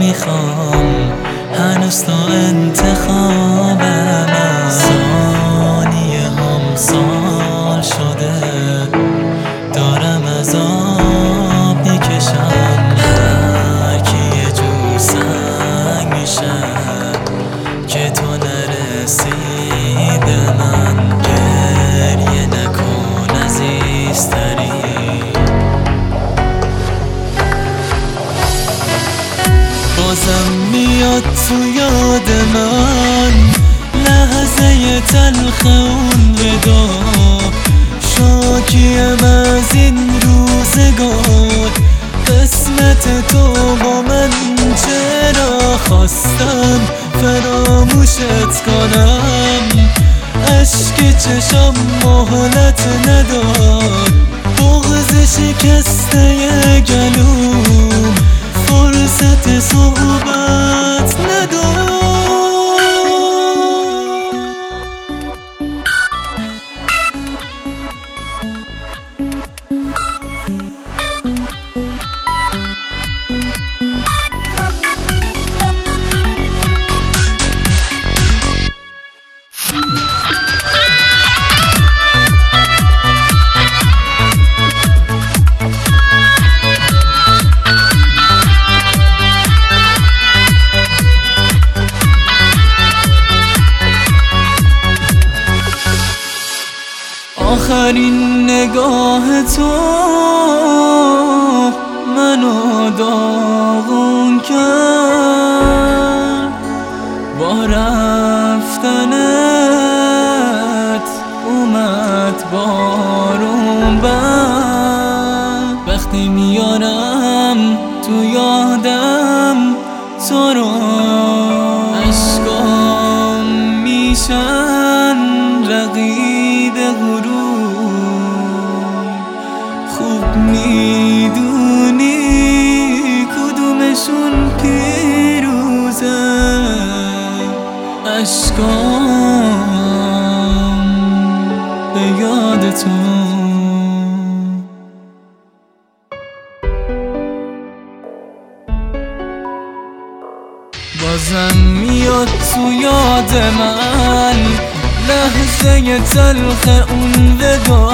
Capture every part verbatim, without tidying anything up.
میخوام، هنوز تو انتخابم. ثانیه هم سال شده دارم از آب میکشم، هر کی یه جور سنگ میشه که تو نرسی به من. گریه نکن عزیزتری، بازم میاد تو یاد من لحظه تلخ اون ودا. شاکیم از این روزگار، قسمت تو با من چرا خواستم فراموشت کنم. عشق چشم مهلت نداد، بغض شکسته گلوم فرصت صحبت نداد. آخرین نگاه تو منو داغون کرد، با رفتنت اومد بارون بر. وقتی میارم تو یادم تو رو، عشقام میشن رقیب غرور. خوب میدونی کدومشون پیروزه، عشقام به یاد تو. بازم میاد تو یاد من لحظه تلخ اون ودا.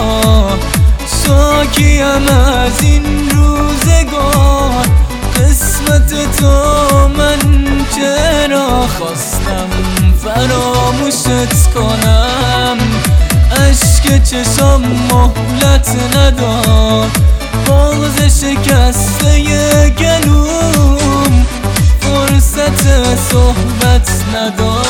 شاکیم از این روزگار، قسمت تو من چرا خواستم فراموشت کنم. عشق چشم مهلت نداد، بغض شکسته گلوم فرصت صحبت نداد.